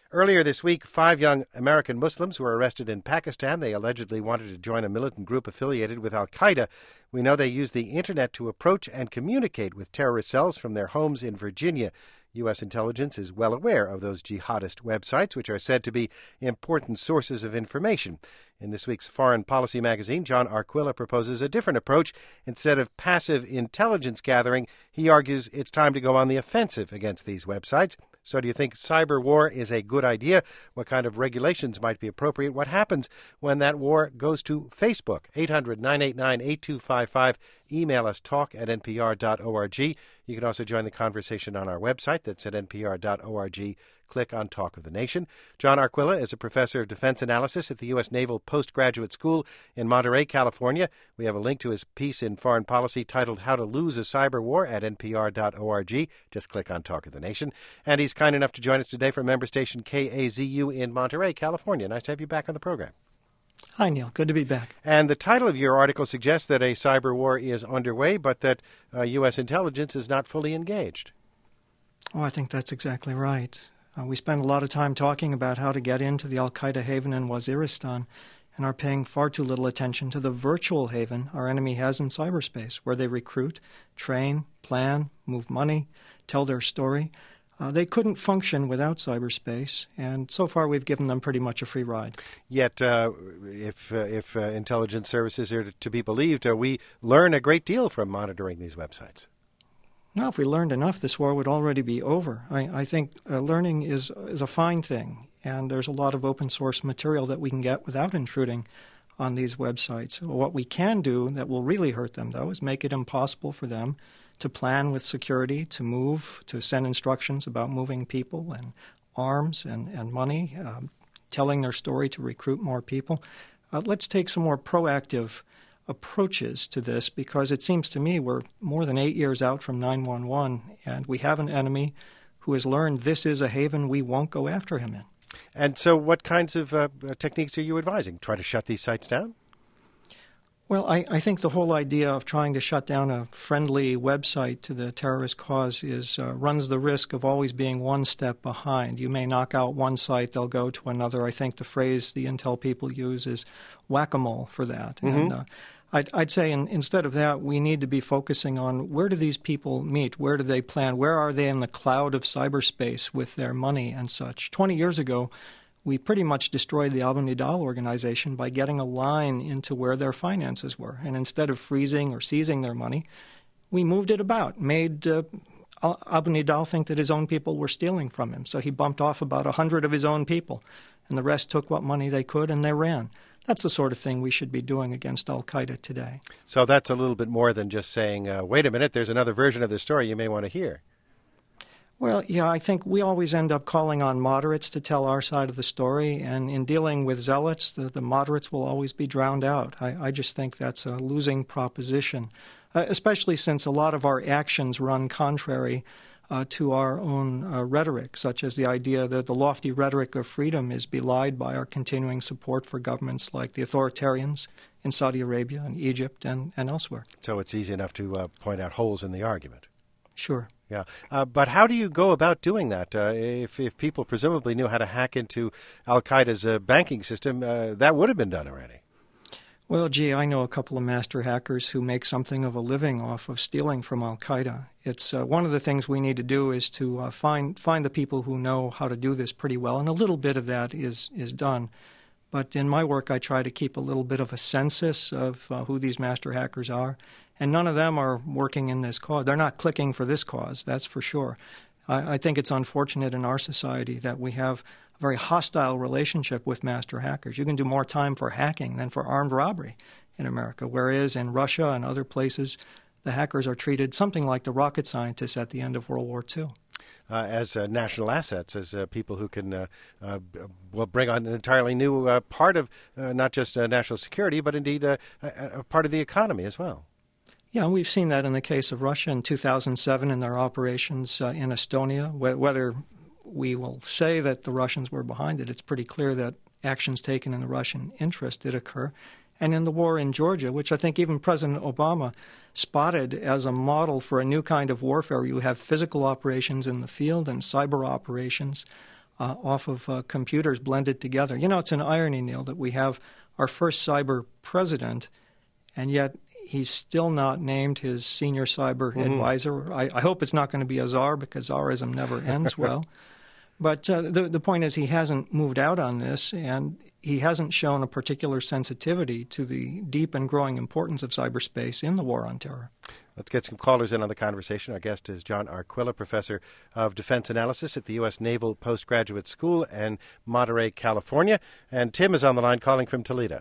Earlier this week, 5 young American Muslims were arrested in Pakistan. They allegedly wanted to join a militant group affiliated with al-Qaeda. We know they used the Internet to approach and communicate with terrorist cells from their homes in Virginia. U.S. intelligence is well aware of those jihadist websites, which are said to be important sources of information. In this week's Foreign Policy magazine, John Arquilla proposes a different approach. Instead of passive intelligence gathering, he argues it's time to go on the offensive against these websites. So do you think cyber war is a good idea? What kind of regulations might be appropriate? What happens when that war goes to Facebook? 800-989-8255. Email us, talk@npr.org. You can also join the conversation on our website. That's at npr.org. Click on Talk of the Nation. John Arquilla is a professor of defense analysis at the U.S. Naval Postgraduate School in Monterey, California. We have a link to his piece in Foreign Policy titled How to Lose a Cyber War at npr.org. Just click on Talk of the Nation. And he's kind enough to join us today from member station KAZU in Monterey, California. Nice to have you back on the program. Hi, Neil. Good to be back. And the title of your article suggests that a cyber war is underway, but that U.S. intelligence is not fully engaged. Oh, I think that's exactly right. We spend a lot of time talking about how to get into the al-Qaeda haven in Waziristan and are paying far too little attention to the virtual haven our enemy has in cyberspace, where they recruit, train, plan, move money, tell their story. They couldn't function without cyberspace, and so far we've given them pretty much a free ride. Yet, if intelligence services are to be believed, we learn a great deal from monitoring these websites. Now, if we learned enough, this war would already be over. I think learning is a fine thing, and there's a lot of open source material that we can get without intruding on these websites. What we can do that will really hurt them, though, is make it impossible for them to plan with security, to move, to send instructions about moving people and arms and money, telling their story to recruit more people. Let's take some more proactive approaches to this, because it seems to me we're more than 8 years out from 9/11, and we have an enemy who has learned this is a haven we won't go after him in. And so what kinds of techniques are you advising? Try to shut these sites down? Well, I think the whole idea of trying to shut down a friendly website to the terrorist cause runs the risk of always being one step behind. You may knock out one site, they'll go to another. I think the phrase the intel people use is whack-a-mole for that. Mm-hmm. And I'd say instead of that, we need to be focusing on where do these people meet? Where do they plan? Where are they in the cloud of cyberspace with their money and such? 20 years ago, we pretty much destroyed the Abu Nidal organization by getting a line into where their finances were. And instead of freezing or seizing their money, we moved it about, made Abu Nidal think that his own people were stealing from him. So he bumped off about 100 of his own people, and the rest took what money they could and they ran. That's the sort of thing we should be doing against al-Qaeda today. So that's a little bit more than just saying, wait a minute, there's another version of the story you may want to hear. Well, yeah, I think we always end up calling on moderates to tell our side of the story, and in dealing with zealots, the moderates will always be drowned out. I just think that's a losing proposition, especially since a lot of our actions run contrary to our own rhetoric, such as the idea that the lofty rhetoric of freedom is belied by our continuing support for governments like the authoritarians in Saudi Arabia and Egypt and elsewhere. So it's easy enough to point out holes in the argument. Sure. Yeah. But how do you go about doing that? If people presumably knew how to hack into al-Qaeda's banking system, that would have been done already. Well, gee, I know a couple of master hackers who make something of a living off of stealing from al-Qaeda. It's one of the things we need to do is to find the people who know how to do this pretty well, and a little bit of that is done. But in my work, I try to keep a little bit of a census of who these master hackers are, and none of them are working in this cause. They're not clicking for this cause, that's for sure. I think it's unfortunate in our society that we have a very hostile relationship with master hackers. You can do more time for hacking than for armed robbery in America, whereas in Russia and other places, the hackers are treated something like the rocket scientists at the end of World War II. As national assets, as people who can bring on an entirely new part of not just national security, but indeed a part of the economy as well. Yeah, we've seen that in the case of Russia in 2007 in their operations in Estonia. Whether we will say that the Russians were behind it, it's pretty clear that actions taken in the Russian interest did occur. And in the war in Georgia, which I think even President Obama spotted as a model for a new kind of warfare, you have physical operations in the field and cyber operations. off of computers blended together. You know, it's an irony, Neil, that we have our first cyber president, and yet he's still not named his senior cyber advisor. I hope it's not going to be a czar, because czarism never ends well. But the point is, he hasn't moved out on this, and he hasn't shown a particular sensitivity to the deep and growing importance of cyberspace in the war on terror. Let's get some callers in on the conversation. Our guest is John Arquilla, professor of defense analysis at the U.S. Naval Postgraduate School in Monterey, California. And Tim is on the line calling from Toledo.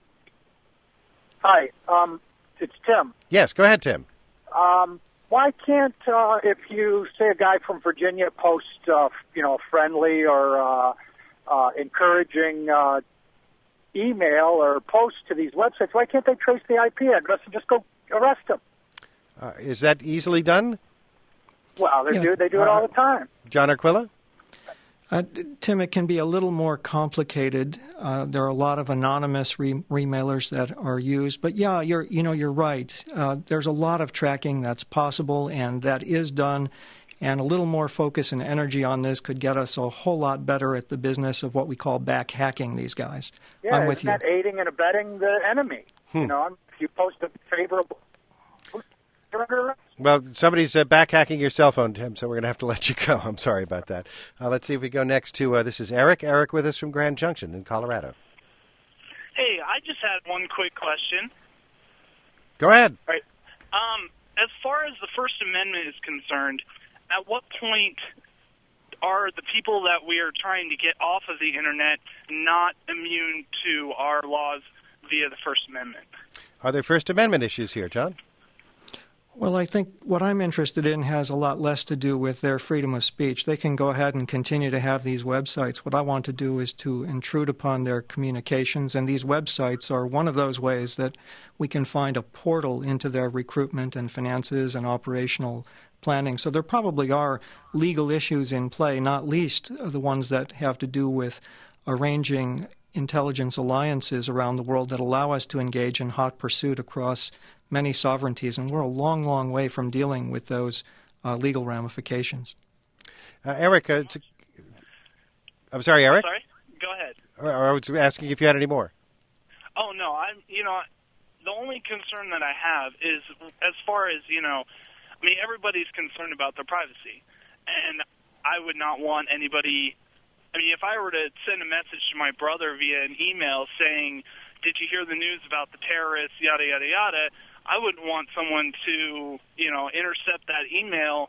Hi, it's Tim. Yes, go ahead, Tim. Why can't, if you say a guy from Virginia posts, friendly or encouraging email or post to these websites, why can't they trace the IP address and just go arrest him? Is that easily done? Well, they do it all the time. John Arquilla? Tim, it can be a little more complicated. There are a lot of anonymous remailers that are used, but yeah, you're right. There's a lot of tracking that's possible, and that is done. And a little more focus and energy on this could get us a whole lot better at the business of what we call back hacking these guys. Yeah, I'm with you. That aiding and abetting the enemy? If you post a favorable. Well, somebody's back hacking your cell phone, Tim, so we're going to have to let you go. I'm sorry about that. Let's see if we go next to, this is Eric. Eric with us from Grand Junction in Colorado. Hey, I just had one quick question. Go ahead. All right. As far as the First Amendment is concerned, at what point are the people that we are trying to get off of the Internet not immune to our laws via the First Amendment? Are there First Amendment issues here, John? Well, I think what I'm interested in has a lot less to do with their freedom of speech. They can go ahead and continue to have these websites. What I want to do is to intrude upon their communications, and these websites are one of those ways that we can find a portal into their recruitment and finances and operational planning. So there probably are legal issues in play, not least the ones that have to do with arranging intelligence alliances around the world that allow us to engage in hot pursuit across many sovereignties, and we're a long, long way from dealing with those legal ramifications. Eric, I'm sorry, Eric? Sorry? Go ahead. I was asking if you had any more. Oh, no. The only concern that I have is as far as, everybody's concerned about their privacy. And I would not want anybody, if I were to send a message to my brother via an email saying, did you hear the news about the terrorists, yada, yada, yada, I wouldn't want someone to, intercept that email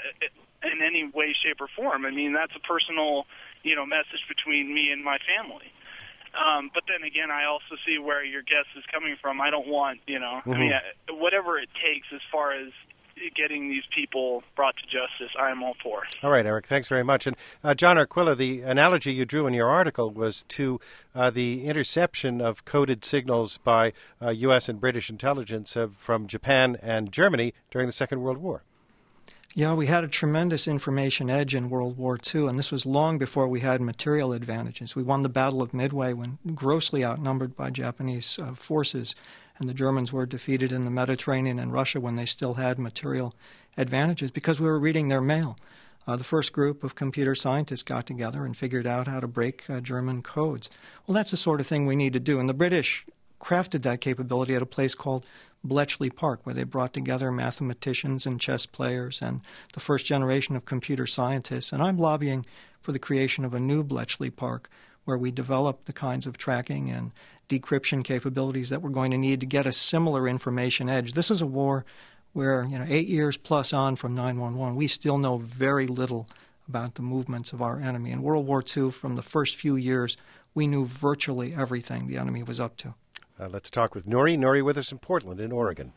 in any way, shape, or form. That's a personal, message between me and my family. But then again, I also see where your guest is coming from. I don't want, whatever it takes as far as getting these people brought to justice, I am all for. All right, Eric, thanks very much. And John Arquilla, the analogy you drew in your article was to the interception of coded signals by U.S. and British intelligence from Japan and Germany during the Second World War. Yeah, we had a tremendous information edge in World War II, and this was long before we had material advantages. We won the Battle of Midway when grossly outnumbered by Japanese forces, and the Germans were defeated in the Mediterranean and Russia when they still had material advantages because we were reading their mail. The first group of computer scientists got together and figured out how to break German codes. Well, that's the sort of thing we need to do, and the British crafted that capability at a place called Bletchley Park, where they brought together mathematicians and chess players and the first generation of computer scientists. And I'm lobbying for the creation of a new Bletchley Park where we develop the kinds of tracking and decryption capabilities that we're going to need to get a similar information edge. This is a war where, 8 years plus on from 9/11, we still know very little about the movements of our enemy. In World War II, from the first few years, we knew virtually everything the enemy was up to. Let's talk with Nuri. Nuri with us in Portland, in Oregon.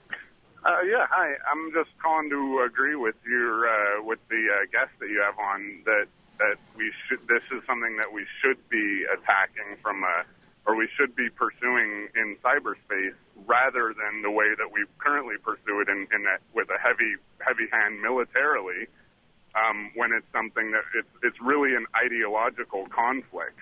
Yeah, hi. I'm just calling to agree with your with the guest that you have on that we should. This is something that we should be attacking or we should be pursuing in cyberspace rather than the way that we currently pursue it in that with a heavy hand militarily. When it's something that it's really an ideological conflict.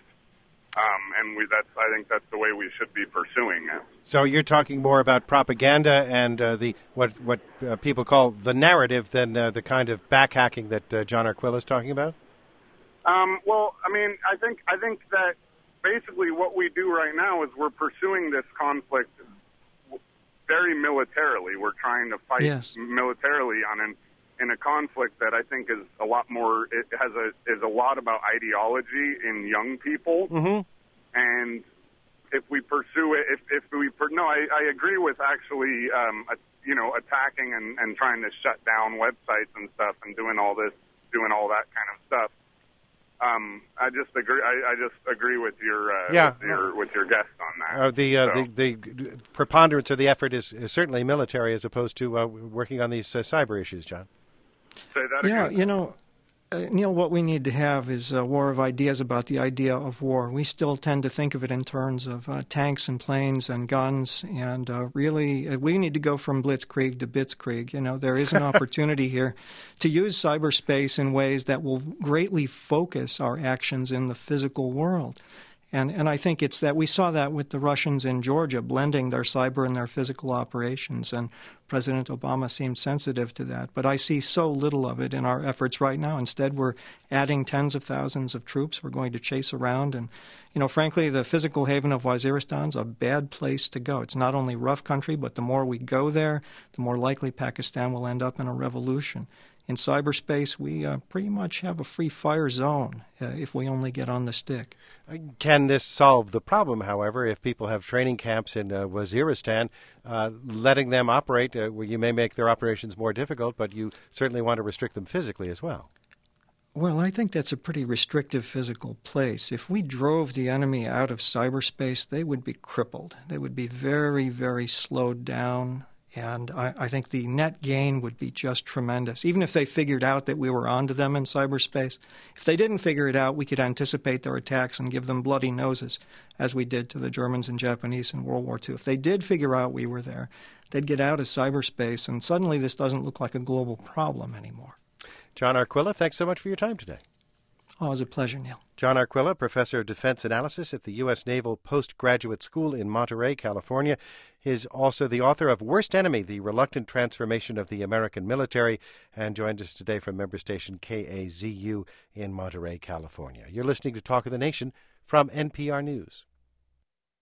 I think that's the way we should be pursuing it. So you're talking more about propaganda and what people call the narrative than the kind of backhacking that John Arquilla is talking about? Well, I mean, I think that basically what we do right now is we're pursuing this conflict very militarily. We're trying to fight militarily in a conflict that I think is a lot more. It is a lot about ideology in young people, and if we pursue it, I agree with actually, attacking and trying to shut down websites and stuff and doing all that kind of stuff. I just agree. I just agree with your with your guest on that. The preponderance of the effort is certainly military, as opposed to working on these cyber issues, John. Say that again. Neil, what we need to have is a war of ideas about the idea of war. We still tend to think of it in terms of tanks and planes and guns, and really we need to go from blitzkrieg to bitskrieg. There is an opportunity here to use cyberspace in ways that will greatly focus our actions in the physical world. And I think it's that we saw that with the Russians in Georgia, blending their cyber and their physical operations, and President Obama seemed sensitive to that. But I see so little of it in our efforts right now. Instead, we're adding tens of thousands of troops we're going to chase around. And, frankly, the physical haven of Waziristan is a bad place to go. It's not only rough country, but the more we go there, the more likely Pakistan will end up in a revolution. In cyberspace, we pretty much have a free fire zone if we only get on the stick. Can this solve the problem, however, if people have training camps in Waziristan, letting them operate, where you may make their operations more difficult, but you certainly want to restrict them physically as well? Well, I think that's a pretty restrictive physical place. If we drove the enemy out of cyberspace, they would be crippled. They would be very, very slowed down. And I think the net gain would be just tremendous. Even if they figured out that we were onto them in cyberspace, if they didn't figure it out, we could anticipate their attacks and give them bloody noses, as we did to the Germans and Japanese in World War II. If they did figure out we were there, they'd get out of cyberspace, and suddenly this doesn't look like a global problem anymore. John Arquilla, thanks so much for your time today. Oh, it was a pleasure, Neil. John Arquilla, Professor of Defense Analysis at the U.S. Naval Postgraduate School in Monterey, California, is also the author of Worst Enemy, The Reluctant Transformation of the American Military, and joined us today from member station KAZU in Monterey, California. You're listening to Talk of the Nation from NPR News.